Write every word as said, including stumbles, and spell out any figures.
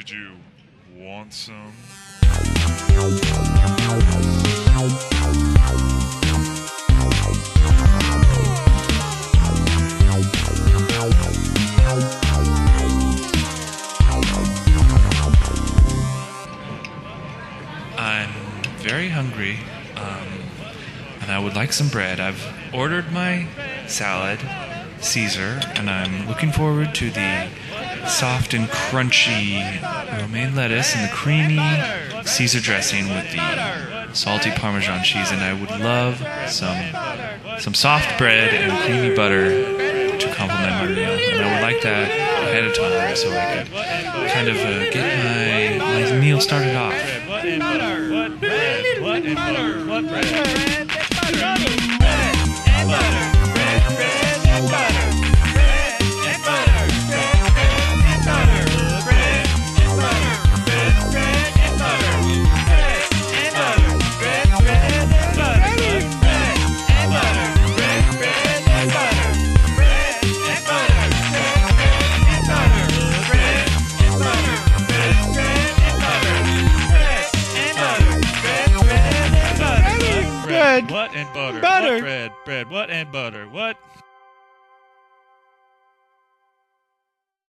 Did you want some? I'm very hungry, um, and I would like some bread. I've ordered my salad, Caesar, and I'm looking forward to the soft and crunchy romaine lettuce and the creamy Caesar dressing with the salty Parmesan cheese. And I would love some some soft bread and creamy butter to complement my meal. And I would like that ahead of time so I could kind of uh, get my, my meal started off. What and butter? What bread? What and butter? What bread? What and butter? Butter. What bread? Bread. What and butter? What?